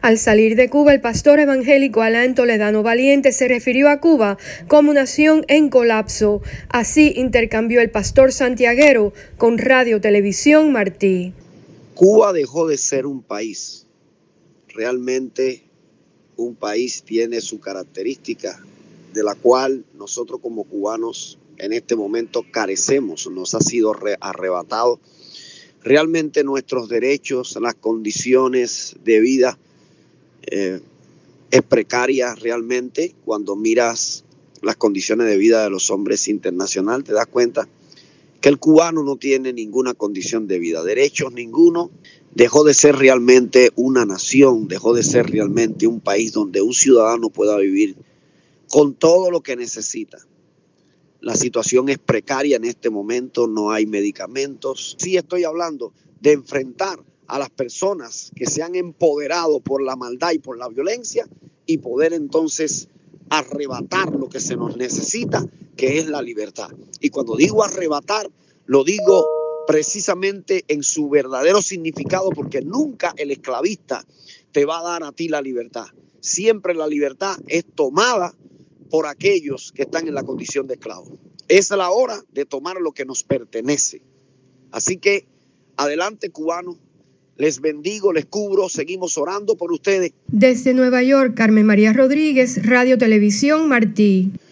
Al salir de Cuba, el pastor evangélico Alain Toledano Valiente se refirió a Cuba como nación en colapso. Así intercambió el pastor santiaguero con Radio Televisión Martí. Cuba dejó de ser un país. Realmente un país tiene su característica, de la cual nosotros como cubanos en este momento carecemos. Nos ha sido arrebatado realmente nuestros derechos, las condiciones de vida. Es precaria realmente. Cuando miras las condiciones de vida de los hombres internacional, te das cuenta que el cubano no tiene ninguna condición de vida, derechos ninguno. Dejó de ser realmente una nación, dejó de ser realmente un país donde un ciudadano pueda vivir con todo lo que necesita. La situación es precaria en este momento, no hay medicamentos. Sí estoy hablando de enfrentar a las personas que se han empoderado por la maldad y por la violencia y poder entonces arrebatar lo que se nos necesita, que es la libertad. Y cuando digo arrebatar, lo digo precisamente en su verdadero significado, porque nunca el esclavista te va a dar a ti la libertad. Siempre la libertad es tomada por aquellos que están en la condición de esclavos. Es la hora de tomar lo que nos pertenece. Así que adelante, cubanos. Les bendigo, les cubro, seguimos orando por ustedes. Desde Nueva York, Carmen María Rodríguez, Radio Televisión Martí.